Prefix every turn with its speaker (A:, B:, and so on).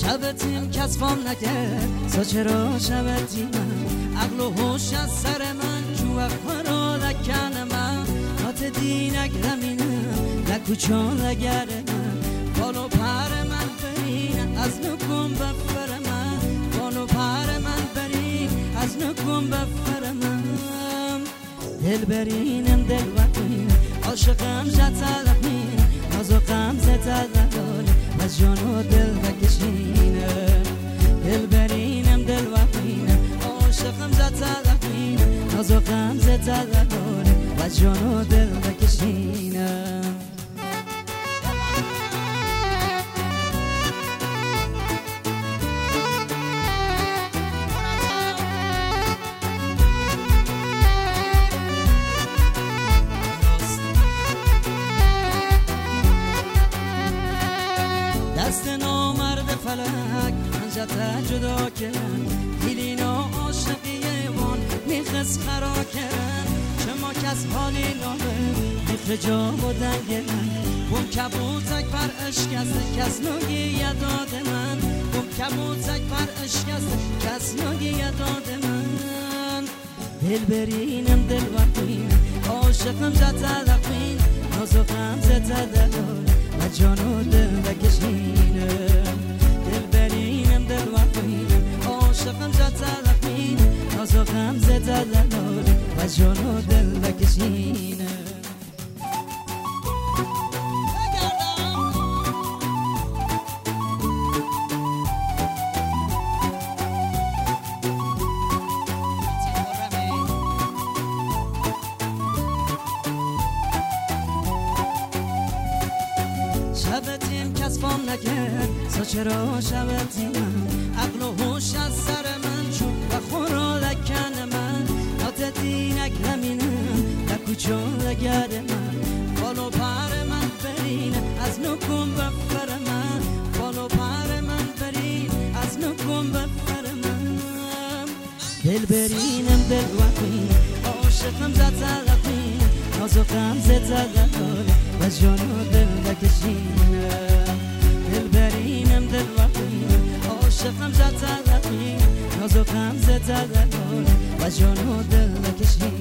A: شبتیم کس فام نکرد سا چرا شبتی من عقل و هوش از سر من جو اخبارا لکن من نات دینک رمینم لکوچان لگر من بالو پر من برین از نکن بفر من بالو پر من برین از نکن بفر من دل برینم دل وقتیم عاشقم جتلقیم نازقم زتلقال و جان و دل بکشینم دل برینم دل وقتیم عاشقم زتلقیم نازقم زتلقال و جان و دل بکشینم دست نامرد فلک من جتا جدا کرن دیلینا عاشقیه وان میخست خرا کرن چما کس حالی نامه میخ جا بودن گرن بوم کبوتک پر اشکسته کس نگی یداد من بوم کبوتک پر اشکسته کس نگی یداد من دل برینم دل وقتیم عاشقم جتا لقین نازقم زتا دلال و جان و دل بکشینم دل برینم دل وقتیم عاشقم جتلقینم نازقم زتا دلال و جان و دل بکشینم شبتیم کس فام نکرد سا چرا شبتی من عقل و هوش از سر من چون و خورا لکن من نات دینک رمینم لکوچون لگر من بالو پر من برین از نکن بفر من بالو پر من برین از نکن بفر من دل برینم دل وقتیم عاشقم زتلقیم نازقم زتلقال و جان و دل بکشینم دل برینم دل وقتیم عاشقم زتلقیم نازقم زتلقال و جان و دل بکشینم